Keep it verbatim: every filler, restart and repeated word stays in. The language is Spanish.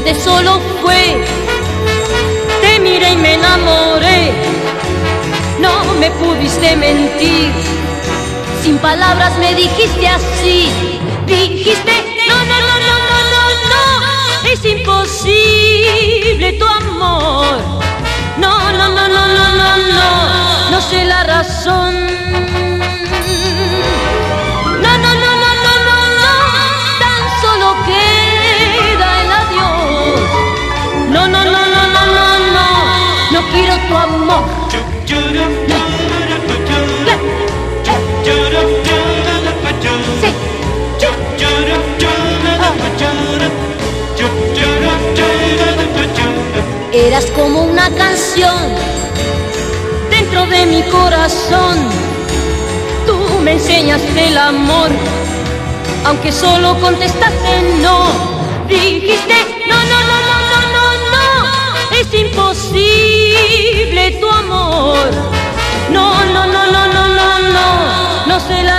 instante solo fue, te miré y me enamoré. No me pudiste mentir, sin palabras me dijiste así. Dijiste, no, no, no, no, no, no, no, es imposible tu amor. No, no, no, no, no, no, no, no sé la razón. No, no, no, no, no, no, no, tan solo queda el adiós. No, no, no, no, no, no, no, no quiero tu amor. Eras como una canción dentro de mi corazón. Tú me enseñaste el amor, aunque solo contestaste no. Dijiste, no, no, no, no, no, no, no, es imposible tu amor. No, no, no, no, no, no, no, no sé la